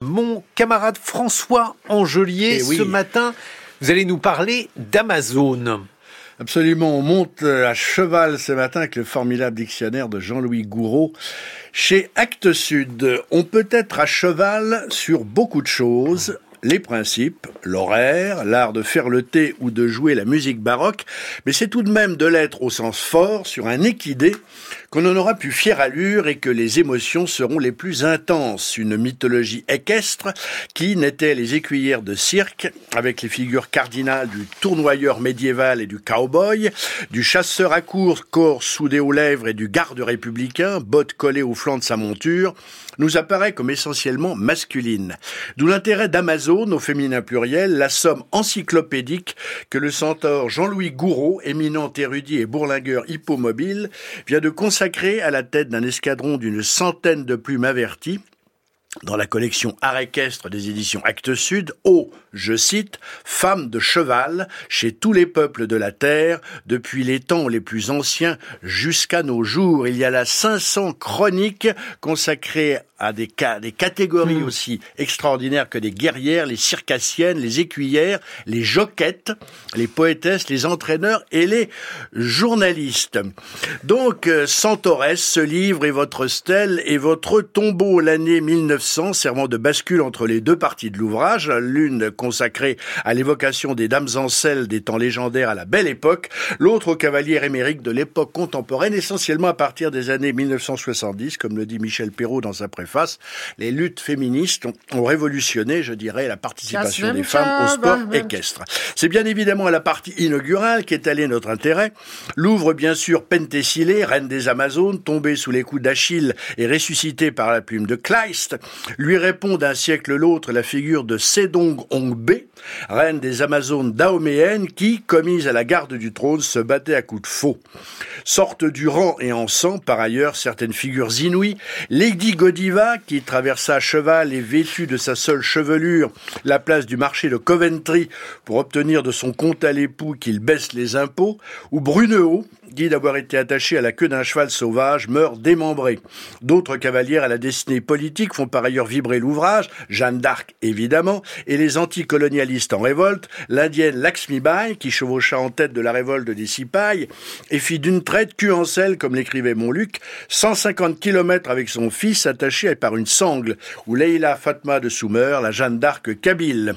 mon camarade François Angelier. Oui. Ce matin, vous allez nous parler d'Amazon. Absolument, on monte à cheval ce matin avec le formidable dictionnaire de Jean-Louis Gouraud. Chez Actes Sud, on peut être à cheval sur beaucoup de choses. Les principes, l'horaire, l'art de faire le thé ou de jouer la musique baroque, mais c'est tout de même de l'être au sens fort sur un équidé qu'on en aura plus fière allure et que les émotions seront les plus intenses. Une mythologie équestre qui n'était les écuyères de cirque avec les figures cardinales du tournoyeur médiéval et du cowboy, du chasseur à course, corps soudé aux lèvres et du garde républicain, bottes collées au flanc de sa monture, nous apparaît comme essentiellement masculine. D'où l'intérêt d'Amazon, au féminin pluriel, la somme encyclopédique que le centaure Jean-Louis Gouraud, éminent érudit et bourlingueur hippomobile, vient de consacrer à la tête d'un escadron d'une centaine de plumes averties, dans la collection Art équestre des éditions Actes Sud, aux, je cite, femmes de cheval chez tous les peuples de la terre, depuis les temps les plus anciens jusqu'à nos jours. Il y a là 500 chroniques consacrées à des catégories aussi extraordinaires que des guerrières, les circassiennes, les écuyères, les joquettes, les poétesses, les entraîneurs et les journalistes. Donc, Centaurès, ce livre est votre stèle et votre tombeau. L'année 1900, servant de bascule entre les deux parties de l'ouvrage, l'une consacrée à l'évocation des dames en selle des temps légendaires à la Belle Époque, l'autre aux cavaliers émériques de l'époque contemporaine, essentiellement à partir des années 1970, comme le dit Michel Perrault dans sa préface. Les luttes féministes ont révolutionné, je dirais, la participation des femmes au sport équestre. C'est bien évidemment à la partie inaugurale qu'est allé notre intérêt. L'ouvre bien sûr Penthesilée, reine des Amazones, tombée sous les coups d'Achille et ressuscitée par la plume de Kleist. Lui répond d'un siècle l'autre la figure de Sédong Ongbe, reine des Amazones dahoméennes qui, commise à la garde du trône, se battait à coups de faux. Sortent du rang et en sang, par ailleurs, certaines figures inouïes. Lady Godiva, qui traversa à cheval et vêtue de sa seule chevelure la place du marché de Coventry pour obtenir de son compte à l'époux qu'il baisse les impôts, ou Brunehaut, dit d'avoir été attaché à la queue d'un cheval sauvage, meurt démembré. D'autres cavalières à la destinée politique font par ailleurs vibrer l'ouvrage, Jeanne d'Arc évidemment, et les anticolonialistes en révolte, l'indienne Lakshmi Bai, qui chevaucha en tête de la révolte des Sipais, et fit d'une traite cul en selle, comme l'écrivait Montluc, 150 kilomètres avec son fils attaché par une sangle, ou Leila Fatma de Soumer, la Jeanne d'Arc kabyle.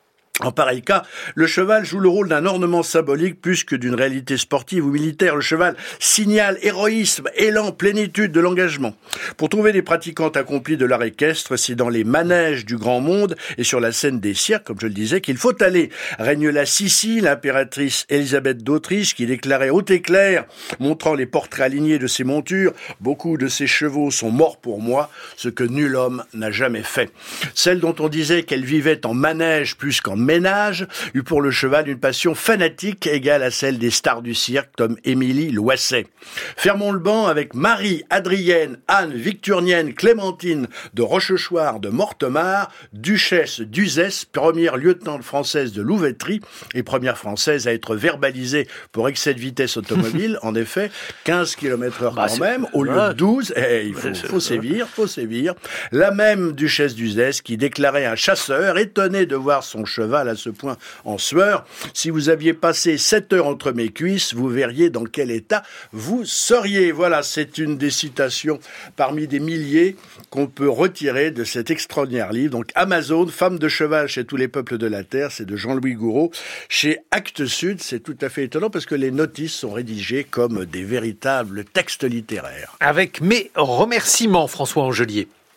En pareil cas, le cheval joue le rôle d'un ornement symbolique plus que d'une réalité sportive ou militaire. Le cheval signale héroïsme, élan, plénitude de l'engagement. Pour trouver des pratiquantes accomplies de l'art équestre, c'est dans les manèges du grand monde et sur la scène des cirques, comme je le disais, qu'il faut aller. Règne la Sicile, l'impératrice Élisabeth d'Autriche, qui déclarait haut et clair, montrant les portraits alignés de ses montures, « Beaucoup de ces chevaux sont morts pour moi, ce que nul homme n'a jamais fait ». Celle dont on disait qu'elle vivait en manège plus qu'en ménage, eut pour le cheval une passion fanatique égale à celle des stars du cirque comme Émilie Loisset. Fermons le banc avec Marie, Adrienne, Anne, Victurnienne, Clémentine de Rochechouart de Mortemart, duchesse d'Uzès, première lieutenant française de Louveterie et première française à être verbalisée pour excès de vitesse automobile. En effet, 15 km/h quand même, au lieu de 12. Il faut sévir. La même duchesse d'Uzès qui déclarait un chasseur étonné de voir son cheval à ce point en sueur. Si vous aviez passé 7 heures entre mes cuisses, vous verriez dans quel état vous seriez. Voilà, c'est une des citations parmi des milliers qu'on peut retirer de cet extraordinaire livre. Donc Amazon, femme de cheval chez tous les peuples de la terre, c'est de Jean-Louis Gouraud. Chez Actes Sud, c'est tout à fait étonnant parce que les notices sont rédigées comme des véritables textes littéraires. Avec mes remerciements, François Angelier.